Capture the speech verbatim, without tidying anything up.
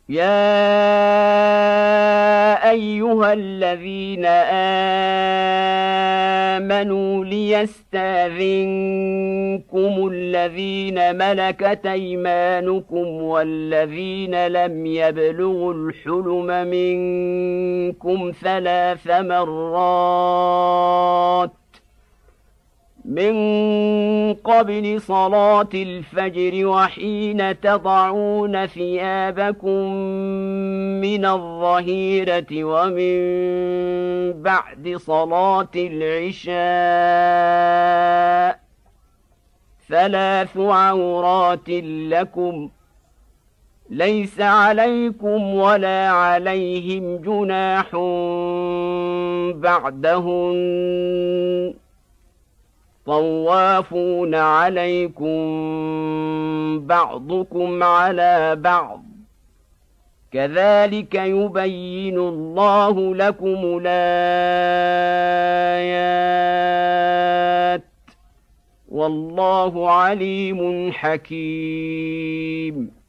يا أيها الذين آمنوا ليستأذنكم الذين ملكت أيمانكم والذين لم يبلغوا الحلم منكم ثلاث مرات من قبل صلاة الفجر وحين تضعون ثيابكم من الظهيرة ومن بعد صلاة العشاء ثلاث عورات لكم ليس عليكم ولا عليهم جناح بعدهن طوافون عليكم بعضكم على بعض كذلك يبين الله لكم الآيات والله عليم حكيم.